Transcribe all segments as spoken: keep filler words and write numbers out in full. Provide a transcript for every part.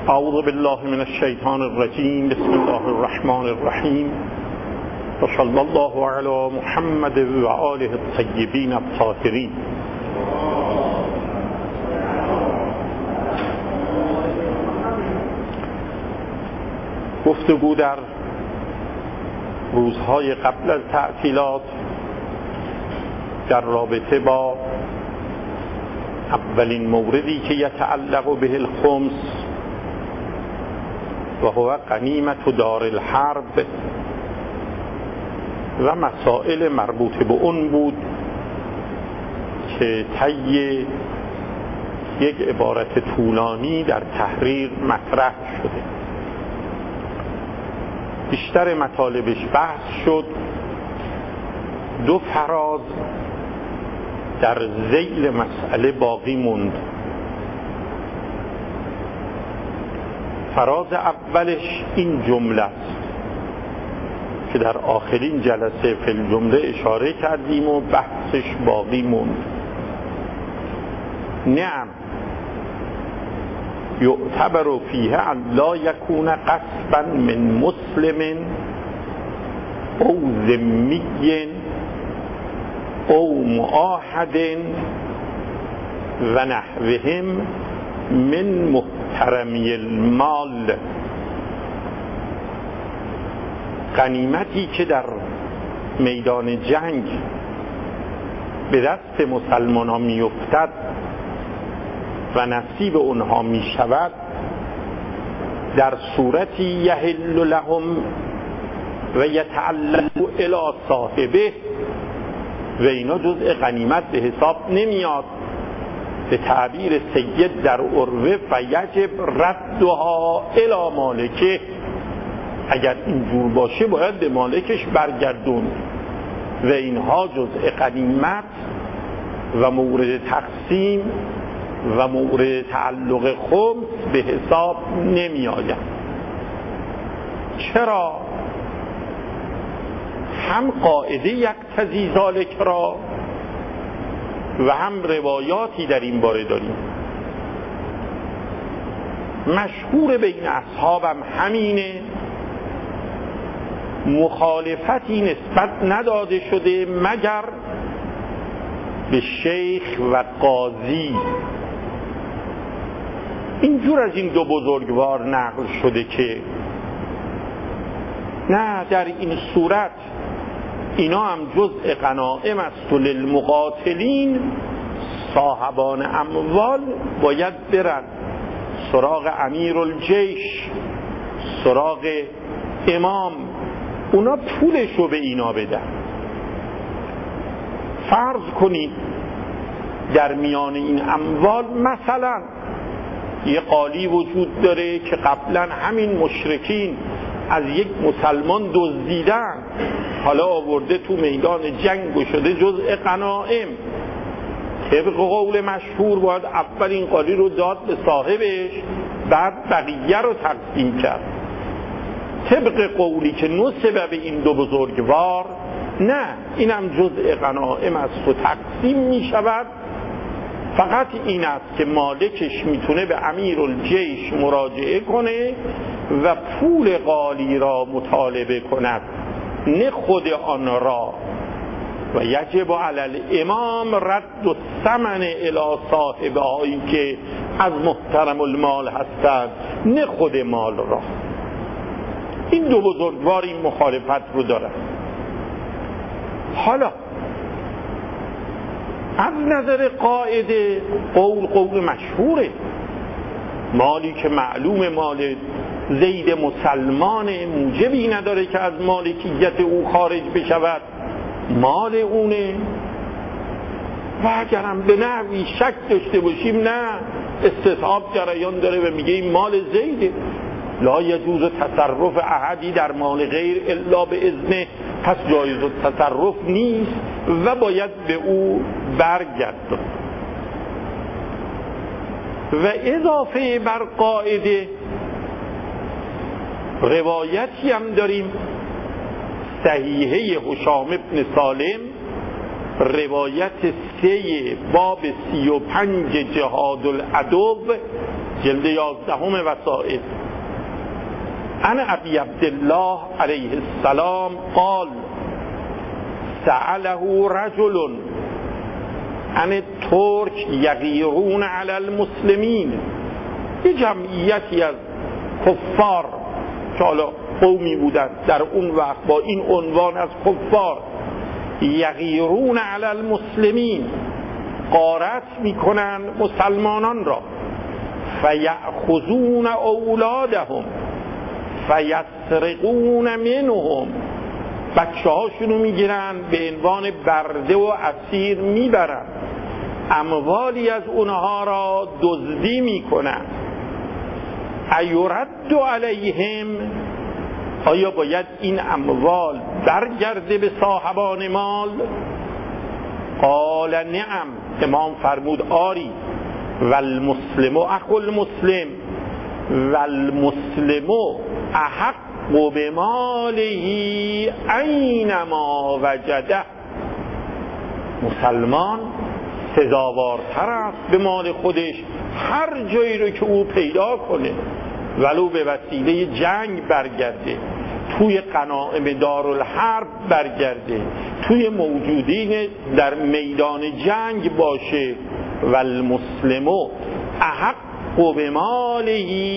اعوذ بالله من الشیطان الرجیم. بسم الله الرحمن الرحیم. و صلی الله علی محمد و آله الطیبین الطاهرین. گفتگو در روزهای قبل از تعطیلات در رابطه با اولین موردی که یتعلق به الخمس و هو غنیمت دار الحرب و مسائل مربوط به اون بود که طی یک عبارت طولانی در تحریر مطرح شده. بیشتر مطالبش بحث شد. دو فراز در ذیل مسئله باقی موند. فراز اولش این جمله است که در آخرین جلسه فی الجمله اشاره کردیم و بحثش باقی موند. نعم یعتبر فیه ان لا یکون قصبا من مسلم او ذمی او معاهد و نحوهم من محترمی المال. غنیمتی که در میدان جنگ به دست مسلمان ها می افتد و نصیب اونها می شود در صورتی یحل لهم و یتعلق الی صاحبه و اینا جزء غنیمت به حساب نمیاد. به تعبیر سید در عروه فیجب ردها الی مالکه، اگر اینجور باشه باید به مالکش برگردون و اینها جزء غنیمت و مورد تقسیم و مورد تعلق خمس به حساب نمی آید. چرا؟ هم قاعده یقتضی ذالک را و هم روایاتی در این باره داریم. مشهور بین اصحابم همینه، مخالفتی نسبت نداده شده مگر به شیخ و قاضی. اینجور از این دو بزرگوار نقل شده که نه، در این صورت اینا هم جزء غنایم است و للمقاتلین صاحبان اموال باید برن سراغ امیر الجیش، سراغ امام، اونا پولشو به اینا بدن. فرض کنید در میان این اموال مثلا یه قالی وجود داره که قبلا همین مشرکین از یک مسلمان دزدیدن، حالا آورده تو میدان جنگ و شده جزء غنایم. طبق قول مشهور باید اول این قالی رو داد به صاحبش، بعد بقیه رو تقسیم کرد. طبق قولی که نسبه به این دو بزرگوار نه، اینم جزء غنایم است و تقسیم می شود. فقط این است که مالکش میتونه به امیر الجیش مراجعه کنه و پول قالی را مطالبه کند، نه خود آن را. و یجب علی الامام رد الثمن الی صاحبه هایی که از محترم المال هستند، نه خود مال را. این دو بزرگوار این مخالفت رو دارن. حالا از نظر قاعده قول قول مشهوره، مالی که معلوم مال زید مسلمان موجبی نداره که از مالکیت او خارج بشود، مال اونه. و اگرم به نحوی شک داشته باشیم نه، استصحاب جریان داره و میگه این مال زیده، لا یجوز تصرف احدی در مال غیر الا به اذنه، پس جایز تصرف نیست و باید به او برگردد. و اضافه بر قاعده روایتی هم داریم، صحیحه هشام ابن سالم، روایت سه باب سی و پنج جهاد العدو جلد یازدهم وسائل. عن ابی عبدالله علیه السلام قال سأله رجل عن الترک یغیرون علی المسلمین. یه جمعیتی از کفار که حالا قومی بودند در اون وقت با این عنوان از کفار، یغیرون علی المسلمین، غارت میکنن مسلمانان را، فیأخذون اولادهم فیسرقون منهم، بچه هاشونو میگیرن به عنوان برده و اسیر میبرن، اموالی از اونها را دزدی میکنن. ایرد علیهم، آیا باید این اموال برگرده به صاحبان مال؟ قال نعم، امام فرمود آری. والمسلم اخو المسلم والمسلم احق بماله اینما وجده. مسلمان سزاوارتر است به مال خودش هر جایی رو که او پیدا کنه، ولو به وسیله جنگ برگرده، توی غنایم دارالحرب برگرده، توی موجودین در میدان جنگ باشه. والمسلم احق بماله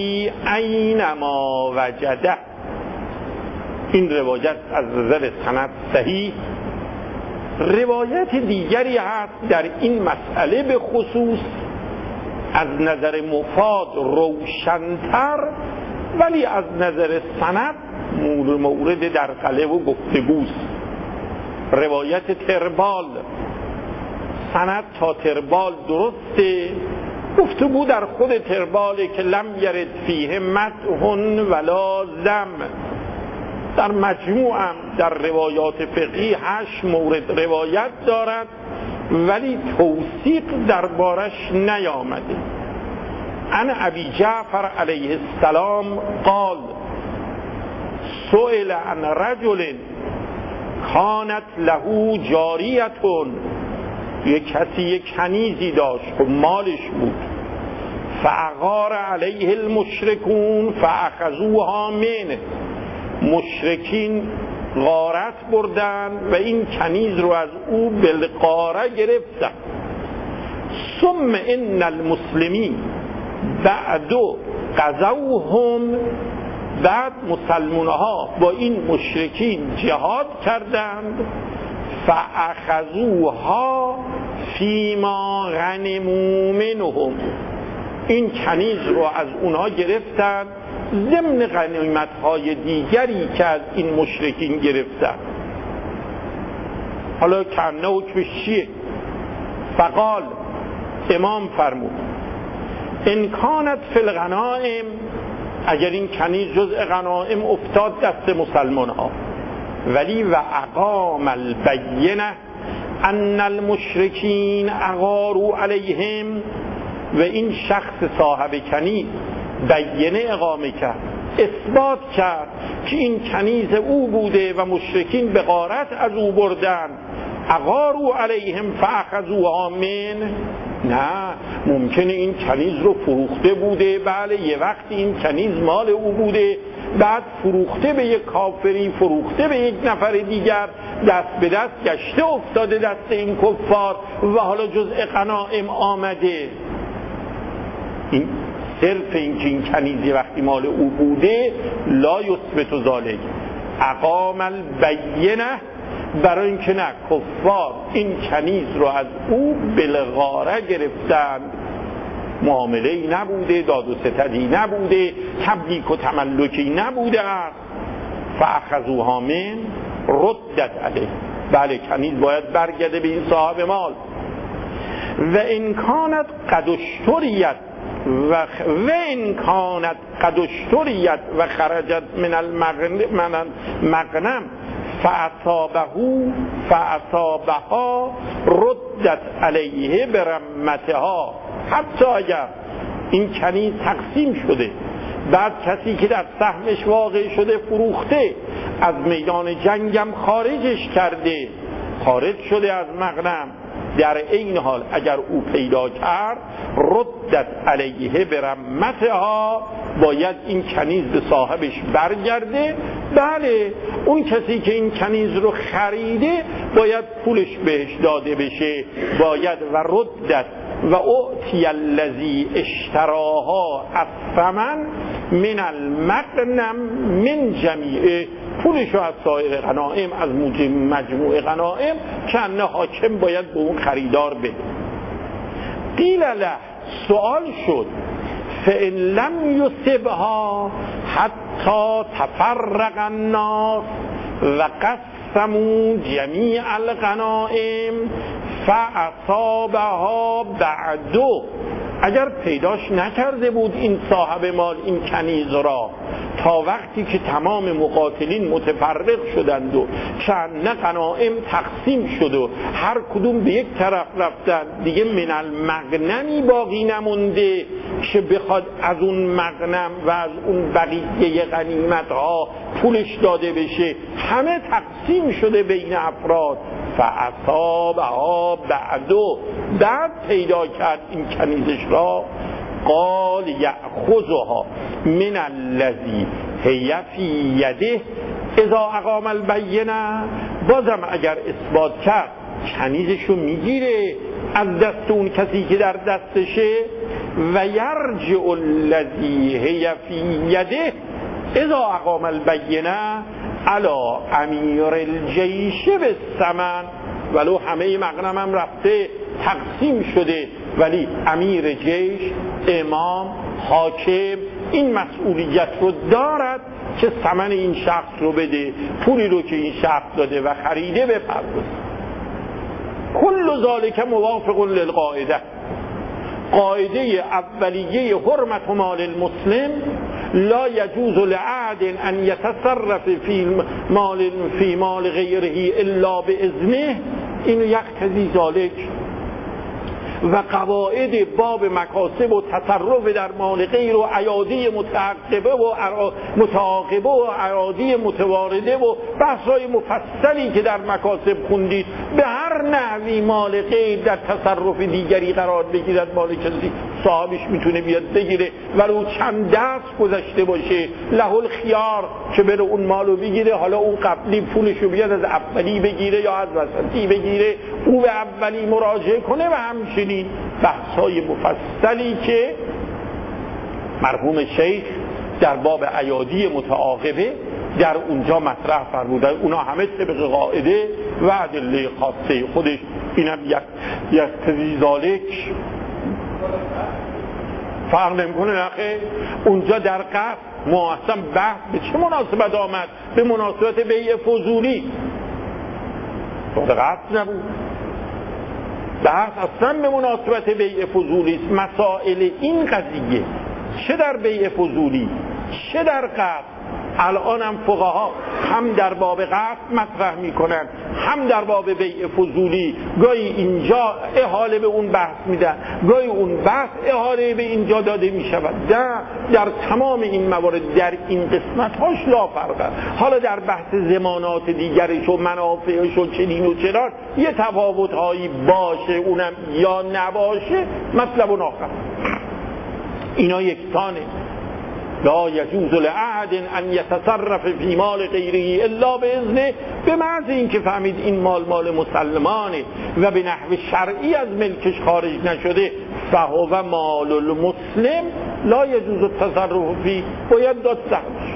اینما وجده. این روایت از نظر سند صحیح. روایت دیگری هست در این مسئله به خصوص از نظر مفاد روشن‌تر، ولی از نظر سند مورد در قله و گفتگوست. روایت تربال، سند تا تربال درسته، گفتگو در خود ترباله که لم یرد فیه مدح ولا ذم. در مجموعم در روایات فقهی هشت مورد روایت دارد، ولی توثیق دربارش نیامده. عن ابی جعفر علیه السلام قال سئل عن رجل کانت له جاریتون، یک کسی یک کنیزی داشت و مالش بود، فاغار علیه المشرکون فاخذوها منه، مشرکین غارت بردن و این کنیز رو از او بالغاره گرفتن. ثم ان المسلمین بعدو غزوهم، بعد مسلمانها با این مشرکین جهاد کردند، فاخذوها فیما غنموا منهم، این کنیز رو از اونها گرفتند ضمن غنیمت‌های دیگری که از این مشرکین گرفتند. حالا کنه حکمش چیه؟ فقال، امام فرمود ان کانت فی الغنائم، اگر این کنیز جزء غنائم افتاد دست مسلمان ها، ولی و اقام البینه ان المشرکین اغاروا علیهم، و این شخص صاحب کنیز بینه اقامه کرد، اثبات کرد که این کنیز او بوده و مشرکین به غارت از او بردن، اغاروا علیهم فاخذوها من، نه، ممکنه این کنیز رو فروخته بوده، بله یه وقتی این کنیز مال او بوده، بعد فروخته به یک کافری، فروخته به یک نفر دیگر، دست به دست گشته افتاده دست این کفار و حالا جزء غنایم آمده. این صرف این که این کنیزی وقتی مال او بوده لا یثبت ذالک، اقام البینه، برای اینکه نه، کفار این کنیز رو از او بالغاره گرفتند، معامله‌ای نبوده، داد و ستدی نبوده، تملیک و تملکی نبوده است. فاخذوها من ردت علیه، بله کنیز باید برگرده به این صاحب مال. و ان کانت قد اشتریت و و ان کانت قد اشتریت و خرجت من المغنم فاصابه فاصابها ردت علیه برمتها، حتی اگر این کنیز تقسیم شده، بعد کسی که در سهمش واقع شده فروخته، از میدان جنگم خارجش کرده، خارج شده از مغنم، در این حال اگر او پیدا کرد ردت علیه برمتها، باید این کنیز به صاحبش برگرده. بله اون کسی که این کنیز رو خریده باید پولش بهش داده بشه، باید و ردت و اعطی الذی اشتراها الثمن من المغنم من جمیعه، پولش رو از سایر غنایم، از مجموع غنایم که انه حاکم باید به اون خریدار بده. قیل له، سوال شد، فإن لم یصبها حتی تفرق الناس و قسموا جمیع الغنائم فاصابها بعدو، اگر پیداش نکرده بود این صاحب مال این کنیز را تا وقتی که تمام مقاتلین متفرق شدند و چند غنایم تقسیم شد و هر کدوم به یک طرف رفتن، دیگه من المغنمی باقی نمونده که بخواد از اون مغنم و از اون بقیه غنیمت ها پولش داده بشه، همه تقسیم شده بین افراد. فاصابها بعدو، بعد پیدا کرد این کنیزش را. قال یأخذها من الذی هی فی یده اذا اقام البینه، بازم اگر اثبات کرد کنیزشو میگیره از دست اون کسی که در دستشه. و یرجع الذی هی فی یده اذا اقام البینه علی امیر الجیش بالثمن، ولو همه مغنم هم رفته تقسیم شده، ولی امیر جیش، امام، حاکم این مسئولیت رو دارد که ثمن این شخص رو بده، پولی رو که این شخص داده و خریده بپردازه. کل ذالک موافق للقاعده، قاعده اولیه حرمت مال المسلم، لا یجوز لعاد ان یتصرف فی مال فی مال غیره الا باذنه، اینو یقتضی ذالک. و قواعد باب مکاسب و تصرف در مال غیر و ایادی متعاقبه و متعاقبه و ایادی متوارده و بحث‌های مفصلی که در مکاسب خوندید، به هر نحوی مال غیر در تصرف دیگری قرار بگیرد، مال کسی صاحبش میتونه بیاد بگیره ولو چند دست گذشته باشه، له الخیار که بره اون مالو بگیره، حالا اون قبلی پولشو بیاد از اولی بگیره یا از وسطی بگیره، او به اولی مراجعه کنه. و همچنین بحث‌های مفصلی که مرحوم شیخ در باب ایادی متعاقبه در اونجا مطرح فرمودن، اونا همه طبق قاعده و ادله خاصه خودش. اینم یقتضی ذالک فرق نمی‌کنه. نخیر اونجا در قصد ما اصلا بحث به چه مناسبت آمد؟ به مناسبت بیع فضولی، در قصد نبود. بحث اصلا به مناسبت بیع فضولی است. مسائل این قضیه چه در بیع فضولی چه در قصد، الان هم فقها هم در باب قصد مطرح میکنن هم در باب بیع فضولی، گاهی اینجا احاله به اون بحث میدن، گاهی اون بحث احاله به اینجا داده میشود. در در تمام این موارد در این قسمت هاش لا فرقه. حالا در بحث زمانات دیگرش و منافعش و چنین و چرا یه تفاوت هایی باشه اونم یا نباشه مطلب آخر، اینا یکسانه. لا یجوز لأحد ان یتصرف فی مال غیره الا باذنه، به محض اینکه فهمید این مال مال مسلمانه و به نحو شرعی از ملکش خارج نشده، فهو مال المسلم لا یجوز التصرف فی، باید داد سهمش،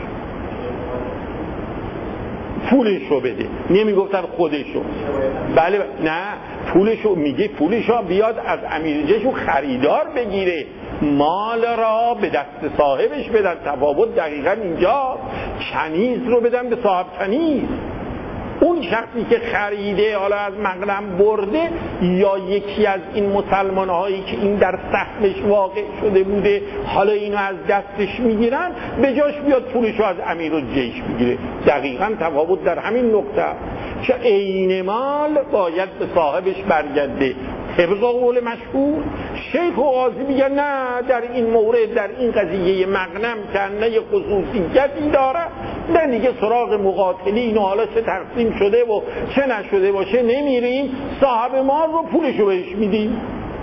پولشو بده. نمیگفتن خودشو، بله نه پولشو، میگه پولشو بیاد از امیرجشو خریدار بگیره، مال را به دست صاحبش بدن. تفاوت دقیقا اینجا، کنیز رو بدن به صاحب کنیز. اون شخصی که خریده حالا از مغنم برده یا یکی از این مسلمان هایی که این در سهمش واقع شده بوده حالا اینو از دستش میگیرن، به جاش بیاد پولش رو از امیر الجیش بگیره. دقیقا تفاوت در همین نقطه که عین مال باید به صاحبش برگرده. طبق قول مشهور شیخ و قاضی میگن نه، در این مورد در این قضیه مغنم که نه یه خصوصیتی داره نه دیگه سراغ مقاتلین و حالا چه تقسیم شده و چه نشده باشه نمیریم، صاحب مال رو پولشو بهش میدیم،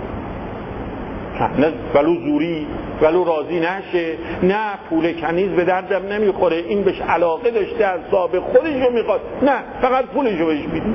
نه ولو زوری ولو راضی نشه، نه پول کنیز به دردم نمیخوره، این بهش علاقه داشته از صاحب خودشو میخواد، نه فقط پولشو بهش میدیم.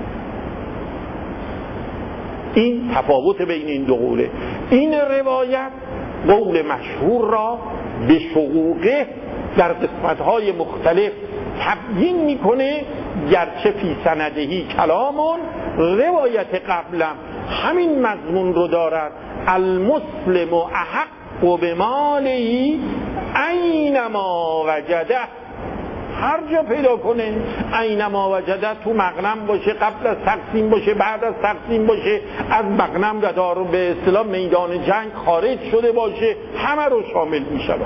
این تفاوت بین این دو قوله. این روایت قول مشهور را به شقوقه در قسمت‌های مختلف تبیین میکنه، گرچه فی سندهی کلامون، روایت قبلم همین مضمون رو دارد، المسلم احق بماله اینما وجده، هر جا پیدا کنه، اینما وجده، تو مغنم باشه، قبل از تقسیم باشه، بعد از تقسیم باشه، از مغنم دار به اصطلاح میدان جنگ خارج شده باشه، همه رو شامل می شود.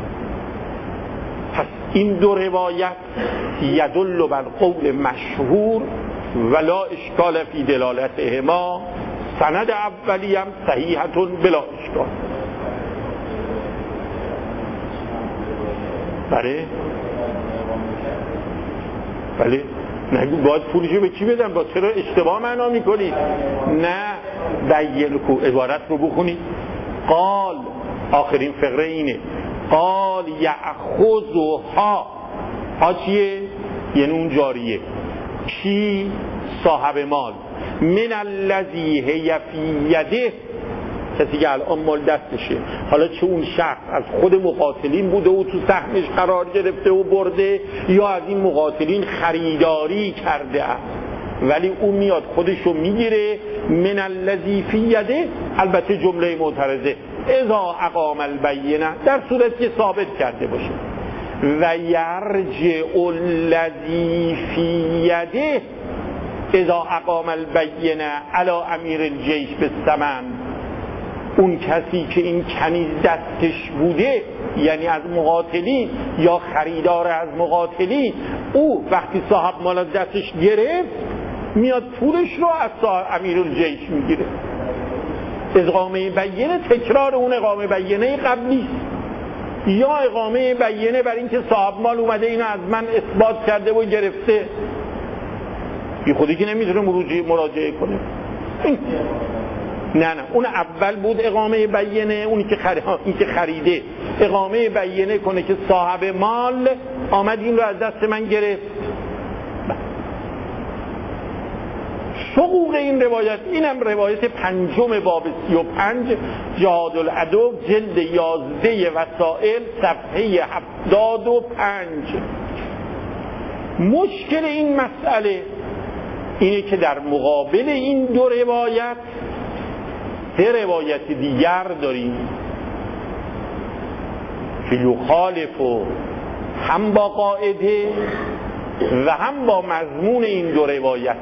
پس این دو روایت یدل بر قول مشهور ولا اشکال فی دلالتهما، سند اولی هم صحیحتون بلا اشکال. بله بله نگو باید پولشو به چی بدم، با چرا اشتباه معنا میکنی؟ نه بیلکو، عبارت رو بخونید. قال، آخرین فقره اینه، قال یأخذها، ها چیه؟ یعنی اون جاریه، کی؟ صاحب مال، من الذی هی فی یده، کسی که الان مال دستشه، حالا چه اون شخص از خود مقاتلین بوده و تو سهمش قرار گرفته و برده، یا از این مقاتلین خریداری کرده است، ولی اون میاد خودشو میگیره. من الذی فی یده، البته جمله معترضه، اذا اقام البینه، در صورت که ثابت کرده باشه، و یرجع الذی فی یده اذا اقام البینه علی امیر الجیش بالثمن، اون کسی که این کنیز دستش بوده، یعنی از مقاتلین یا خریدار از مقاتلین، او وقتی صاحب مال دستش گرفت میاد پولش رو از صاحب امیر الجیش میگیره. اقامه بینه تکرار اون اقامه بینه قبلی، یا اقامه بینه بر اینکه صاحب مال اومده اینو از من اثبات کرده و گرفته، بی خودی که نمیتونه مراجعه کنه. نه نه اون اول بود اقامه بینه، اونی که خرید، این که خریده اقامه بینه کنه که صاحب مال آمد این رو از دست من گرفت. شقوق این روایت، اینم روایت پنجم باب سی و پنج جهاد العدو، جلد یازده وسائل، صفحه هفتاد و پنج. مشکل این مسئله اینه که در مقابل این دو روایت سه روایت دیگر داریم که یخالف هم با قاعده و هم با مضمون این دو روایت،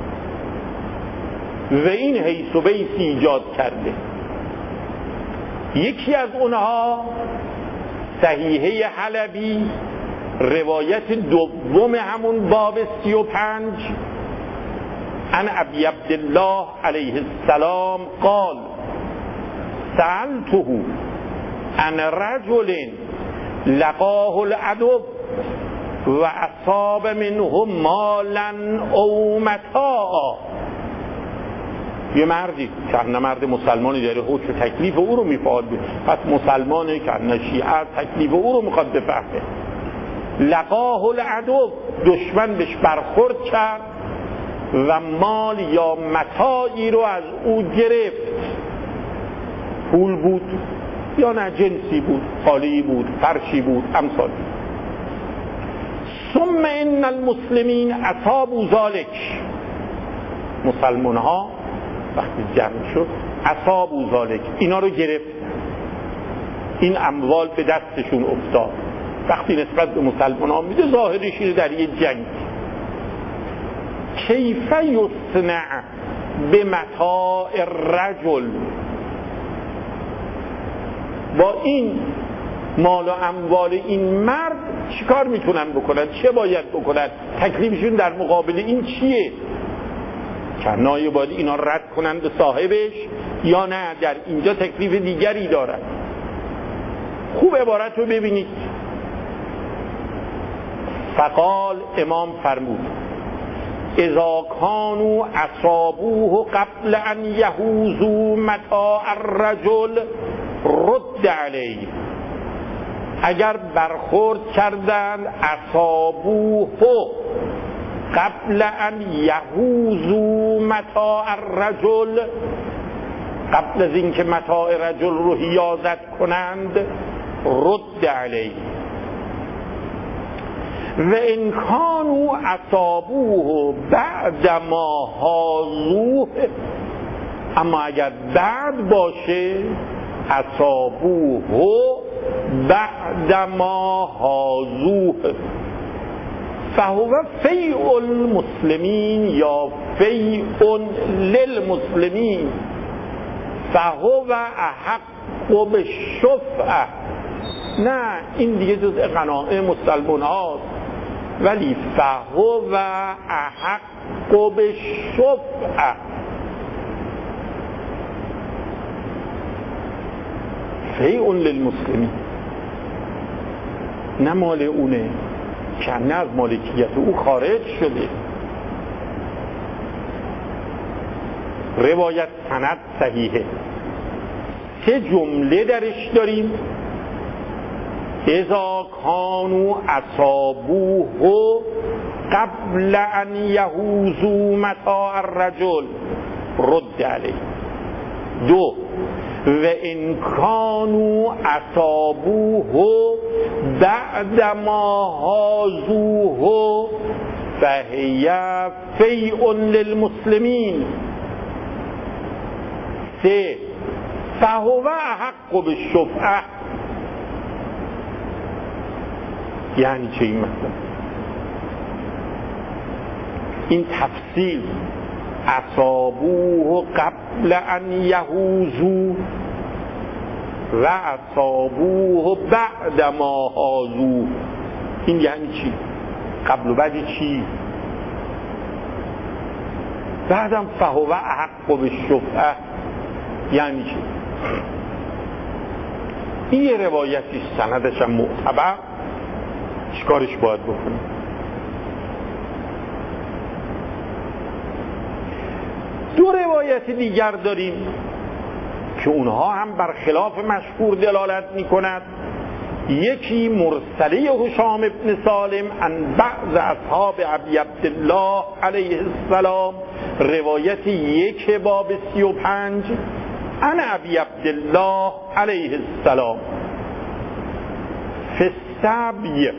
و این حیث و بیس ایجاد کرده. یکی از اونها صحیحه حلبی، روایت دوم همون باب سی و پنج، عن ابی عبدالله علیه السلام قال سألته عن رجل لقاه العدو و اصاب منه مالا او متاعا. یه مردی که نه مرد مسلمانی داره حکم تکلیف او رو میفعال بید، پس مسلمانه که نه شیعه تکلیف او رو میخواد بفهمه. لقاه العدو، دشمن بهش برخورد کرد و مال یا متاعی رو از او گرفت، پول بود یا نه جنسی بود، خالی بود، فرشی بود، امثال. ثم ان المسلمین اصابوا ذلک، مسلمان ها وقتی جمع شد اصابوا ذلک، اینا رو گرفت، این اموال به دستشون افتاد. وقتی نسبت به مسلمان ها میده ظاهرش اینه در یه جنگ. کیف یصنع به متاع الرجل، با این مال و اموال این مرد چیکار میتونن بکنن، چه باید بکنن، تکلیفشون در مقابل این چیه؟ کنایه باید اینا رد کنن به صاحبش یا نه در اینجا تکلیف دیگری دارن؟ خوب عبارت رو ببینید. فقال امام فرمود اذا کانوا اصابوه قبل ان یحوزوا متاع الرجل رد علیه. اگر برخورد کردند اصابوه قبل ان یحوزوا متاع الرجل، قبل از اینکه متاع رجل رو حیازت کنند، رد علیه. و ان کانوا اصابوه بعد ما حازوه، اما اگر بعد باشه اصابوه بعد ما حازوه فهو فیء المسلمین یا فیء للمسلمین فهو احق بالشفعه. نه این دیگه جز غنایم مسلمان هاست، ولی فهو احق بالشفعه. فیء للمسلمین، نه مال اونه که نه از مالکیت او خارج شده. روایت سند صحیحه، سه جمله درش داریم. اذا کانوا اصابوه قبل ان یحوزوا متاع الرجل رد علیه. دو، و ان کانوا اصابوه بعد ما حازوه فهی فیء للمسلمین. سه، فهو احق بالشفعه. یعنی چه این مثلا؟ این تفصیل اصابوه قبل ان یحوزوا و اصابوه بعد ما حازوه، این یعنی چی؟ قبل و بعد چی؟ بعدم فهو احق بالشفعه یعنی چی؟ این یه روایتی سندش هم معتبر، چیکارش باید بکنیم؟ دو روایت دیگر داریم که اونها هم بر خلاف مشهور دلالت می کند. یکی مرسله هشام ابن سالم عن بعض اصحاب ابی عبدالله علیه السلام، روایت یک باب سی و پنج عن ابی عبدالله علیه السلام فی السبی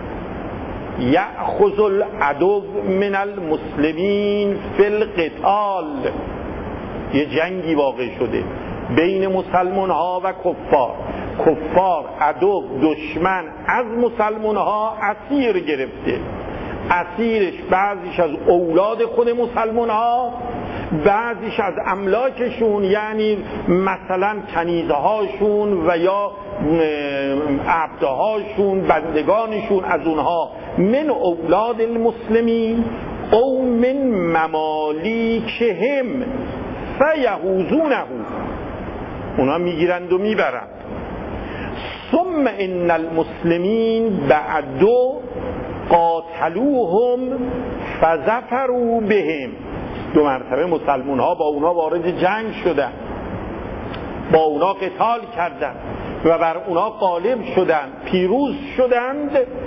یأخذ العدو من المسلمین فی القتال. یه جنگی واقع شده بین مسلمان ها و کفار. کفار عدو دشمن از مسلمان ها اسیر گرفته. اسیرش بعضیش از اولاد خود مسلمان ها، بعضیش از املاکشون، یعنی مثلا کنیزه هاشون و یا عبدهاشون، بندگانشون، از اونها من اولاد المسلمین او من ممالیکهم فیحوزونه، اونا میگیرند و میبرند. ثم ان المسلمین بعدو قاتلوهم فظفروا بهم. دو مرتبه مسلمون ها با اونا وارد جنگ شدن، با اونا قتال کردند و بر اونا غالب شدند، پیروز شدند.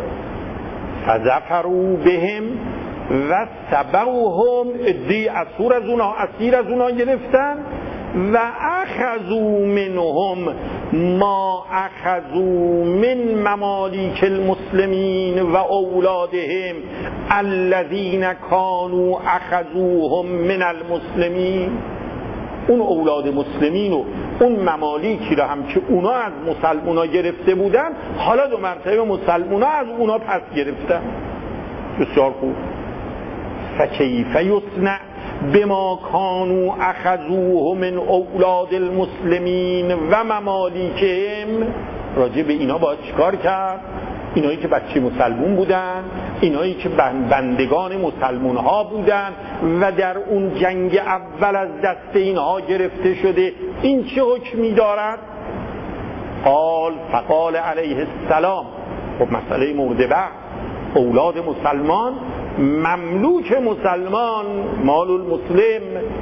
فظفروا بهم و سبوهم، ادی اسور از اونا، اسیر از اونا گرفتن. و اخذوا منهم ما اخذوا من ممالیک المسلمین و اولادهم الذین کانوا اخذوهم من المسلمین. اون اولاد مسلمین و اون ممالیکی را هم که اونا از مسلمونا گرفته بودن، حالا دو مرتبه مسلمونا از اونا پس گرفتن. بسیار خوب. فکیف یصنع بما کانوا اخذوه من اولاد المسلمین و ممالیکهم. راجع به اینا باید چیکار کرد؟ اینایی که بچه مسلمون بودن، اینایی که بندگان مسلمون ها بودن و در اون جنگ اول از دست اینها گرفته شده، این چه حکمی دارد؟ قال فقال علیه السلام، خب مسئله مورد بحث، اولاد مسلمان مملوک مسلمان مال المسلم.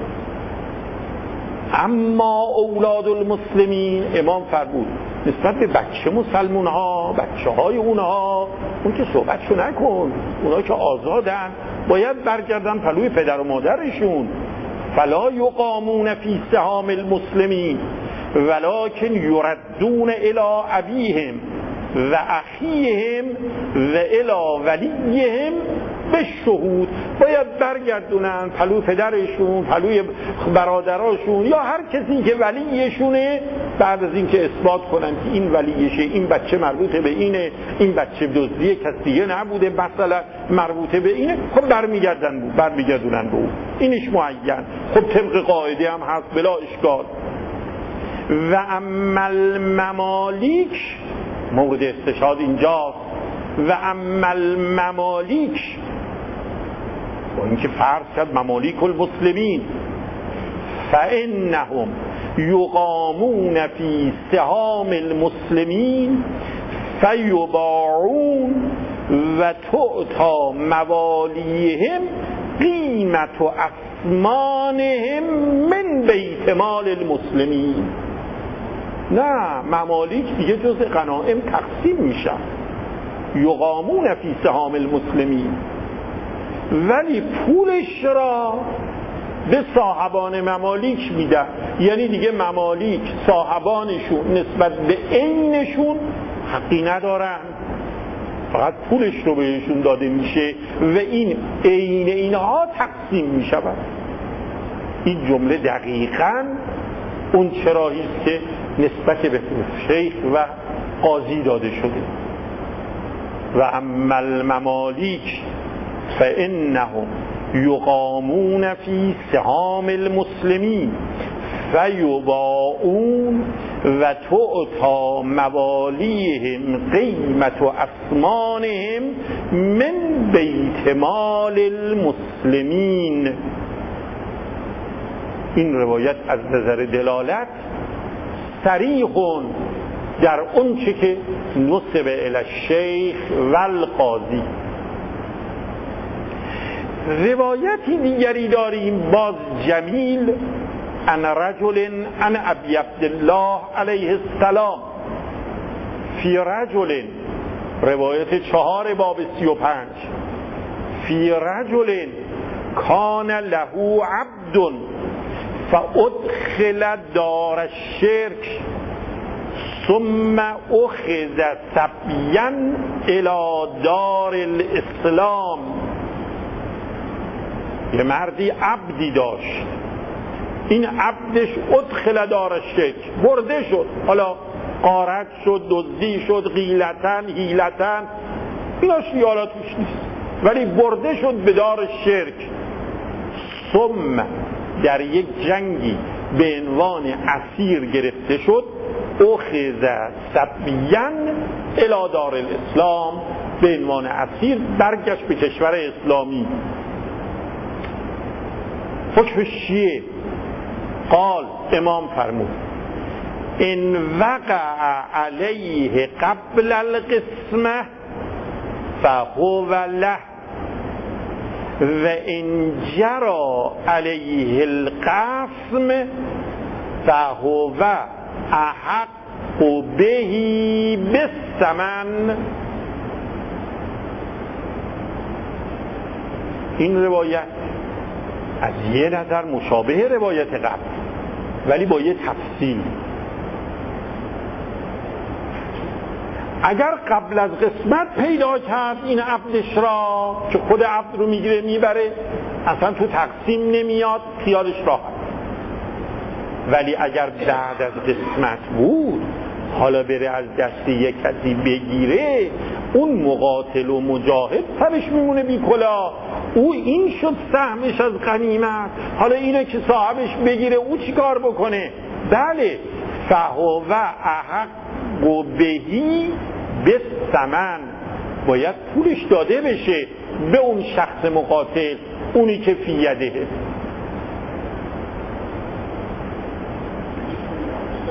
اما اولاد المسلمین امام فرمود نسبت به بچه مسلمون ها، بچه های اونها اون که صحبتشو نکن، اونها که آزادن باید برگردن پلوی پدر و مادرشون. فلا یقامون فی سهام المسلمین ولکن یردون الی ابیهم و اخیهم و الی ولیهم به شهود. باید برگردونن پلوی پدرشون، پلوی برادراشون یا هر کسی که ولیشونه، بعد از این که اثبات کنن که این ولیشه، این بچه مربوطه به اینه، این بچه دزدی کسی دیگه نبوده، مثلا مربوطه به اینه، خب برمیگردن بود برمیگردونن به اون. اینش معین، خب طبق قاعده هم هست بلا اشکال. و اما الممالیک، مورد استشهاد اینجاست، و اما الممالیک، با اینکه فرض کرد ممالیک المسلمین، فانهم یقامون فی سهام المسلمین فیباعون و تعطی موالیهم قیمت و اثمانهم من بیت مال المسلمین. نه، ممالیک دیگه جز غنائم تقسیم میشن، یقامون فی سهام المسلمین، ولی پولش را به صاحبان ممالیک میدن. یعنی دیگه ممالیک صاحبانشون نسبت به عینشون حقی ندارن، فقط پولش رو بهشون داده میشه و این عین اینها تقسیم میشود. این جمله دقیقاً اون چراهی است که نسبت به شیخ و قاضی داده شده. و اما الممالیک فانهم یقامون فی سهام المسلمین فیباعون و تعطی موالیهم قیمت و اثمانهم من بیت مال المسلمین. این روایت از نظر دلالت صریح در اون چه که نسب الی الشیخ و القاضی. روایتی دیگری داریم باز جمیل عن رجل عن ابی عبدالله علیه السلام فی رجل، روایت چهار باب سی و پنج، فی رجل کان له عبد فادخل دار الشرک ثم اخذ سبیا الى دار الاسلام. یه مردی عبدی داشت، این عبدش ادخل دار الشرک، برده شد، حالا غارت شد، دزدی شد، غیلتن حیلتن، ایناش حالا توش نیست، ولی برده شد به دار شرک. ثم در یک جنگی به عنوان اسیر گرفته شد، اخذ سبیا الی دار الاسلام، به عنوان اسیر برگشت به کشور اسلامی. حکمش چیه؟ قال، امام فرمود ان وقع علیه قبل القسمه فهو له و ان جرى علیه القسم فهو احق به بالثمن. این روایت از یه نظر مشابه روایت قبل، ولی با یه تفصیل. اگر قبل از قسمت پیدا کرد این عبدش را که خود عبد رو میگیره میبره، اصلا تو تقسیم نمیاد، خیالش راحت. ولی اگر بعد از قسمت بود، حالا بره از دست یک کسی بگیره، اون مقاتل و مجاهد سرش میمونه بی کلا. او این شد سهمش از غنیمت، حالا اینه که صاحبش بگیره او چی کار بکنه؟ بله، فهو احق بهی بالثمن، باید پولش داده بشه به اون شخص مقاتل، اونی که فی یده.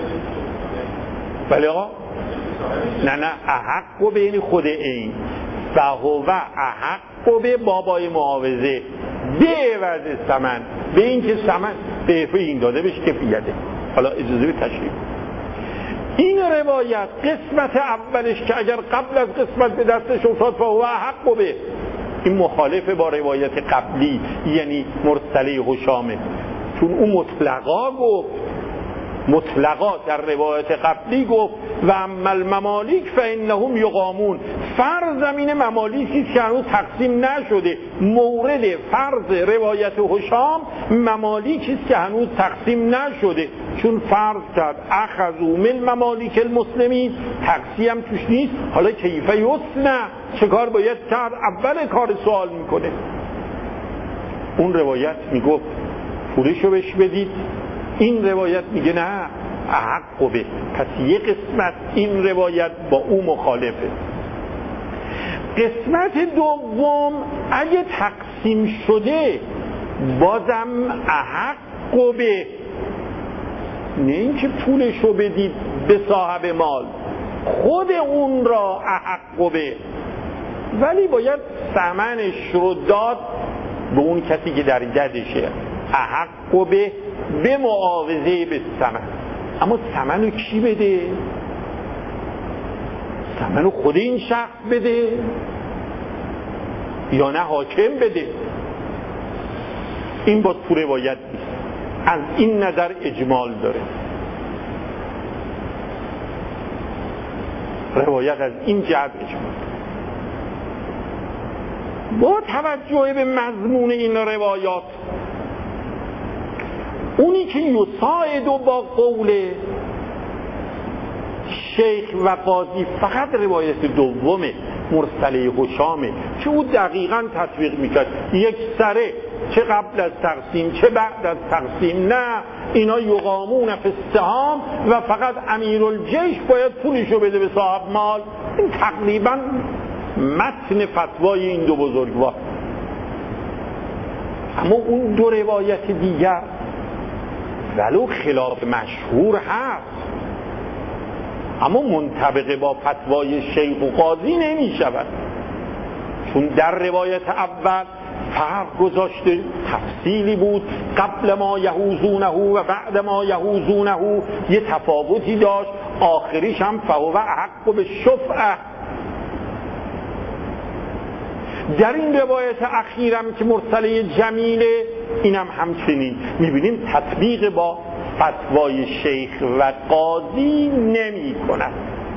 بله آقا؟ نه نه، احق و بین خود این فهو احق به بابای معاوضه به عوض ثمن، به این که ثمن به این داده بهش کفیته. حالا اجازه به تشریح. این روایت قسمت اولش که اگر قبل از قسمت به دستش افتاد فهو احق به، این مخالف با روایت قبلی یعنی مرسله هشامه، چون اون مطلقا گفت، مطلقا در روایت قبلی گفت و اما الممالیک فانهم یقامون، فرض زمین ممالیکی که هنوز تقسیم نشده، مورد فرض روایت هشام ممالیکی که هنوز تقسیم نشده، چون فرض کرد اخذوا من ممالیک المسلمین، تقسیم توش نیست. حالا کیف یصنع، چه کار باید کرد؟ اول کار سوال میکنه. اون روایت میگفت پولشو بهش بدید، این روایت میگه نه احق به. پس یک قسمت این روایت با او مخالفه. قسمت دوم اگه تقسیم شده بازم احق به، نه اینکه پولشو بدید به صاحب مال، خود اون را احق به، ولی باید ثمنش رو داد به اون کسی که در جدشه. احق به به معاوضه به ثمن. اما ثمنو کی بده؟ ثمنو خود این شخص بده یا نه حاکم بده؟ این باز تو روایت نیست. از این نظر اجمال داره روایت، از این جهت اجمال. با توجه به مضمون این روایات، اونی که یساعد و با قول شیخ و قاضی فقط روایت دومه مرسله هشامه که او دقیقاً تطبیق میکرد، یک سره، چه قبل از تقسیم چه بعد از تقسیم، نه اینا یقامون فی السهام و فقط امیرالجیش باید پولشو بده به صاحب مال. این تقریباً متن فتوای این دو بزرگوار. اما اون دو روایت دیگر ولو خلاف مشهور هست اما منطبق با فتوای شیخ و قاضی نمی شود، چون در روایت اول فرق گذاشته، تفصیلی بود، قبل ما یهوزونه و بعد ما یهوزونه یه تفاوتی داشت، آخریش هم فهو احق به شفعه. در این روایت اخیرم که مرسله جمیله اینم همچنین میبینیم تطبیق با فتوای شیخ و قاضی نمی کند.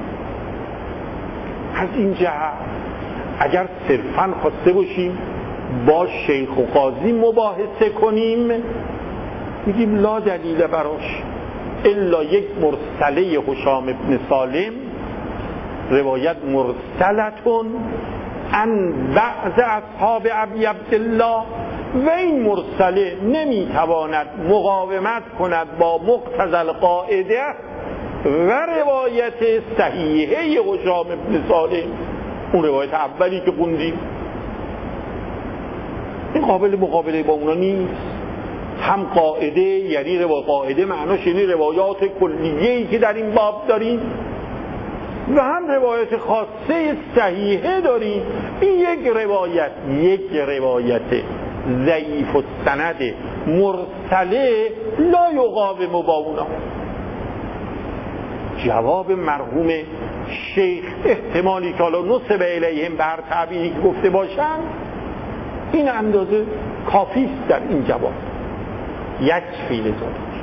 از این جهت اگر صرفاً خواسته باشیم با شیخ و قاضی مباحثه کنیم، میگیم لا دلیل براش الا یک مرسله هشام ابن سالم، روایت مرسلتون عن بعض اصحاب ابی عبدالله، و این مرسله نمیتواند مقاومت کند با مقتضی القاعده و روایت صحیحه هشام ابن سالم، اون روایت اولی که خوندیم، این قابل مقابله با اونا نیست. هم قاعده یعنی روایت قاعده معناش یعنی روایات کلیه‌ای که در این باب داریم، و هم روایت خاصه صحیحه داریم. این یک روایت یک روایت ضعیف السند مرسله لا یقاوم با اونا. جواب مرحوم شیخ احتمالی که حالا نسب الیهم بر تعبیری که گفته باشن، این اندازه کافی است در این جواب، یک فیل زادش.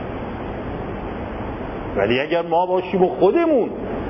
ولی اگر ما باشیم و خودمون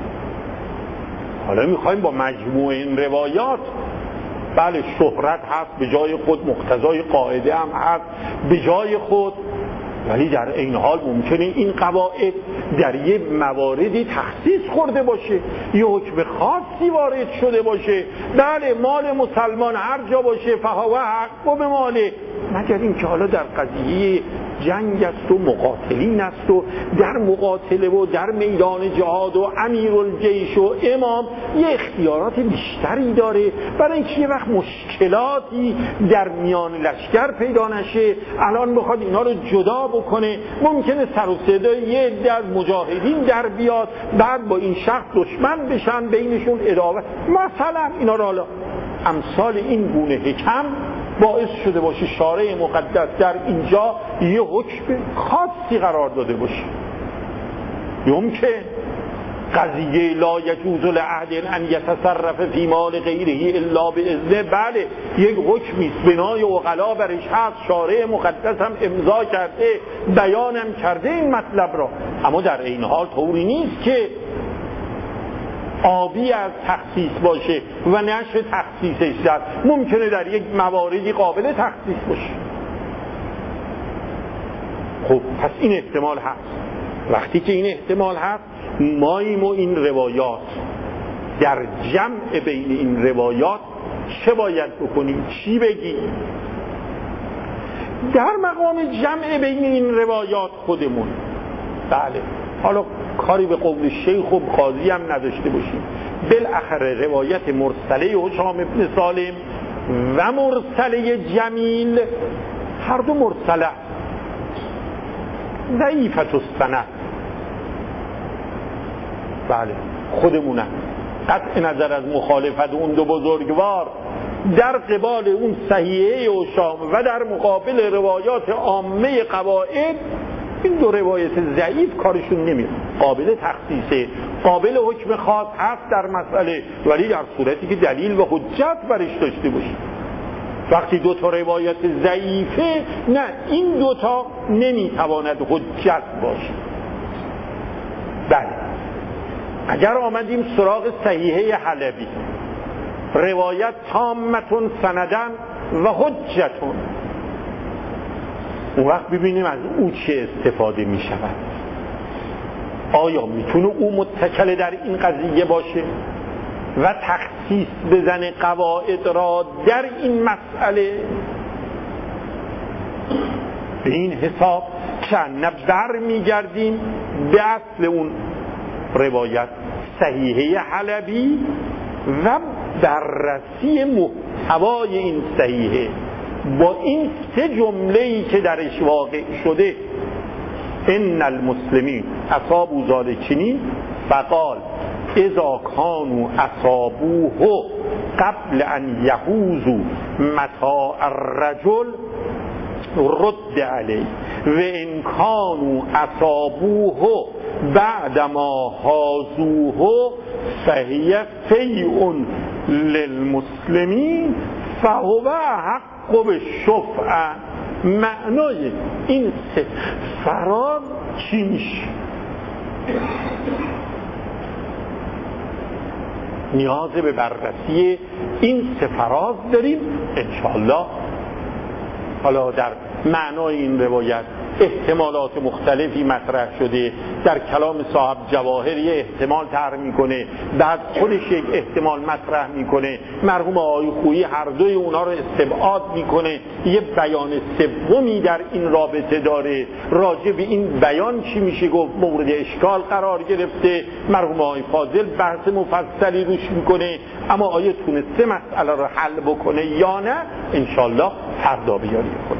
حالا میخوایم با مجموع این روایات، بله شهرت هست به جای خود، مقتضای قاعده هم هست به جای خود، ولی در این حال ممکنه این قواعد در یه مواردی تخصیص خورده باشه، یه حکم خاصی وارد شده باشه. بله مال مسلمان هر جا باشه فهو حق به ماله، مگر این که حالا در قضیه جنگ است و مقاتلین است و در مقاتله و در میدان جهاد و امیرالجیش و امام یه اختیارات بیشتری داره، برای اینکه یه وقت مشکلاتی در میان لشکر پیدا نشه، الان بخواد اینا رو جدا بکنه، ممکنه سر و صدای یه در مجاهدین در بیاد، بعد با این شخص دشمن بشن، بینشون اداوت مثلا اینا رو حالا امثال این گونه حکم باعث شده باشه شارع مقدس در اینجا یه حکم خاصی قرار داده باشه. یمکن قضیه لا یجوز لأحد ان یتصرف فی مال غیره الا باذنه، بله یک حکمی است بنای عقلا برش هست، شارع مقدس هم امضا کرده، بیانم کرده این مطلب را، اما در این حال طوری نیست که آبی از تخصیص باشه و نشه تخصیصش زد. ممکنه در یک مواردی قابل تخصیص باشه. خب پس این احتمال هست. وقتی که این احتمال هست ماییم و این روایات در جمع بین این روایات چه باید بکنیم، چی بگیم؟ در مقام جمع بین این روایات خودمون بله حالا کاری به قول شیخ و قاضی هم نداشته باشیم، بالاخره روایت مرسله هشام ابن سالم و مرسله جمیل هر دو مرسله ضعیفت السند، بله خودمونم قطع نظر از مخالفت اون دو بزرگوار در قبال اون صحیحه هشام و در مقابل روایات عامه قواعد، این دو روایت ضعیف کارشون نمیاد، قابل تخصیصه، قابل حکم خاص هست در مسئله، ولی در صورتی که دلیل و حجت برش داشته باشه. وقتی دو تا روایت ضعیفه نه، این دو تا نمیتواند حجت باشه. بله اگر آمدیم سراغ صحیحه حلبی، روایت تامتون سندن و حجتون، اون وقت ببینیم از او چه استفاده می شود. آیا میتونه او متکل در این قضیه باشه و تخصیص بزنه قواعد را در این مسئله؟ به این حساب چند بر میگردیم به اصل اون روایت صحیحه حلبی و بررسی محتوای این صحیحه با این سه جمله‌ای که درش واقع شده: ان المسلمین اصابوا ذالکین فقال اذا كانوا اصابوه قبل ان یحوزوا متاع الرجل رد علیه و ان كانوا اصابوه بعد ما حازوه فهی فیء للمسلمین فهو حق بالشفعه. معنای این سه فراز چی میشه؟ نیاز به بررسی این سه فراز داریم انشاءالله. حالا در معنای این روایت احتمالات مختلفی مطرح شده، در کلام صاحب جواهر یه احتمال طرح میکنه، بعد خودش یک احتمال مطرح میکنه، مرحوم آقای خویی هر دوی اونا رو استبعاد میکنه، یه بیان سومی در این رابطه داره، راجع به این بیان چی میشه گفت، مورد اشکال قرار گرفته، مرحوم آقای فاضل بحث مفصلی روش میکنه، اما آیا تونسته مسئله رو حل بکنه یا نه؟ انشالله فردا بیاریم.